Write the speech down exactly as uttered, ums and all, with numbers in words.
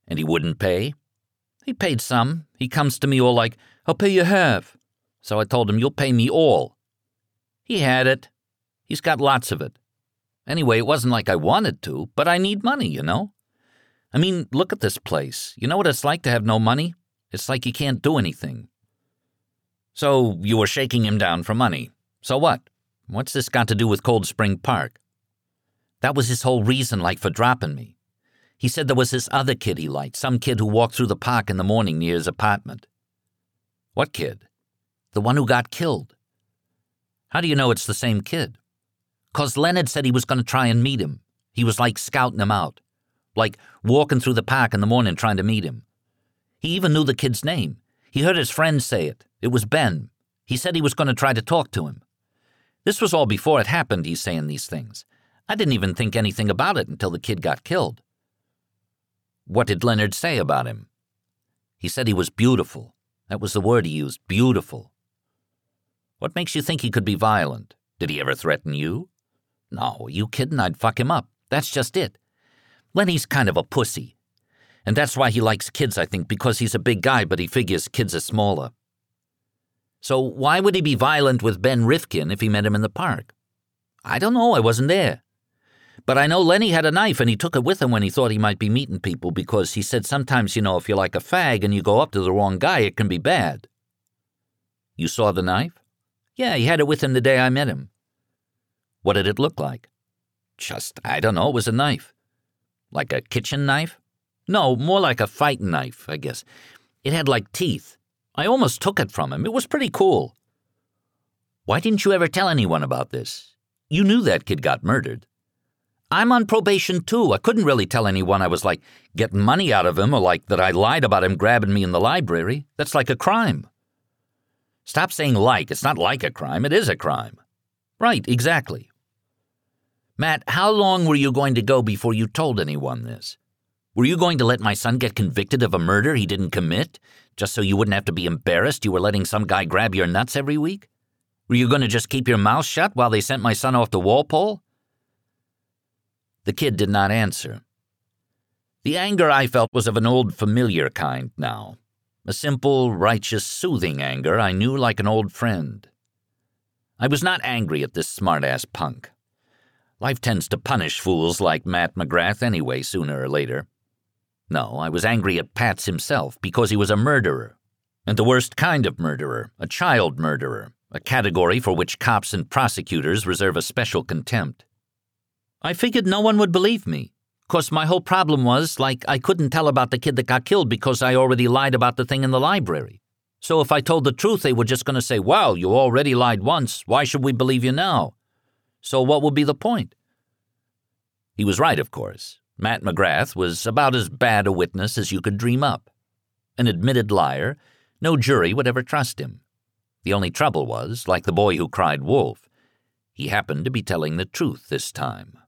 And he wouldn't pay? He paid some. He comes to me all like, I'll pay you half. So I told him, you'll pay me all. He had it. He's got lots of it. Anyway, it wasn't like I wanted to, but I need money, you know? I mean, look at this place. You know what it's like to have no money? It's like you can't do anything. So you were shaking him down for money. So what? What's this got to do with Cold Spring Park? That was his whole reason, like, for dropping me. He said there was this other kid he liked, some kid who walked through the park in the morning near his apartment. What kid? The one who got killed. How do you know it's the same kid? 'Cause Leonard said he was going to try and meet him. He was like scouting him out. Like walking through the park in the morning trying to meet him. He even knew the kid's name. He heard his friend say it. It was Ben. He said he was going to try to talk to him. This was all before it happened, he's saying these things. I didn't even think anything about it until the kid got killed. What did Leonard say about him? He said he was beautiful. That was the word he used, beautiful. What makes you think he could be violent? Did he ever threaten you? No, are you kidding? I'd fuck him up. That's just it. Lenny's kind of a pussy. And that's why he likes kids, I think, because he's a big guy, but he figures kids are smaller. So why would he be violent with Ben Rifkin if he met him in the park? I don't know, I wasn't there. But I know Lenny had a knife and he took it with him when he thought he might be meeting people because he said sometimes, you know, if you're like a fag and you go up to the wrong guy, it can be bad. You saw the knife? Yeah, he had it with him the day I met him. What did it look like? Just, I don't know, it was a knife. Like a kitchen knife? No, more like a fighting knife, I guess. It had like teeth. I almost took it from him. It was pretty cool. Why didn't you ever tell anyone about this? You knew that kid got murdered. I'm on probation too. I couldn't really tell anyone I was like getting money out of him or like that I lied about him grabbing me in the library. That's like a crime. Stop saying like. It's not like a crime. It is a crime. Right, exactly. Matt, how long were you going to go before you told anyone this? Were you going to let my son get convicted of a murder he didn't commit, just so you wouldn't have to be embarrassed you were letting some guy grab your nuts every week? Were you going to just keep your mouth shut while they sent my son off to Walpole? The kid did not answer. The anger I felt was of an old familiar kind now. A simple, righteous, soothing anger I knew like an old friend. I was not angry at this smart-ass punk. Life tends to punish fools like Matt McGrath anyway, sooner or later. No, I was angry at Pats himself because he was a murderer. And the worst kind of murderer, a child murderer, a category for which cops and prosecutors reserve a special contempt. I figured no one would believe me. 'Cause my whole problem was, like, I couldn't tell about the kid that got killed because I already lied about the thing in the library. So if I told the truth, they were just going to say, well, you already lied once. Why should we believe you now? So what would be the point? He was right, of course. Matt McGrath was about as bad a witness as you could dream up. An admitted liar, no jury would ever trust him. The only trouble was, like the boy who cried wolf, he happened to be telling the truth this time.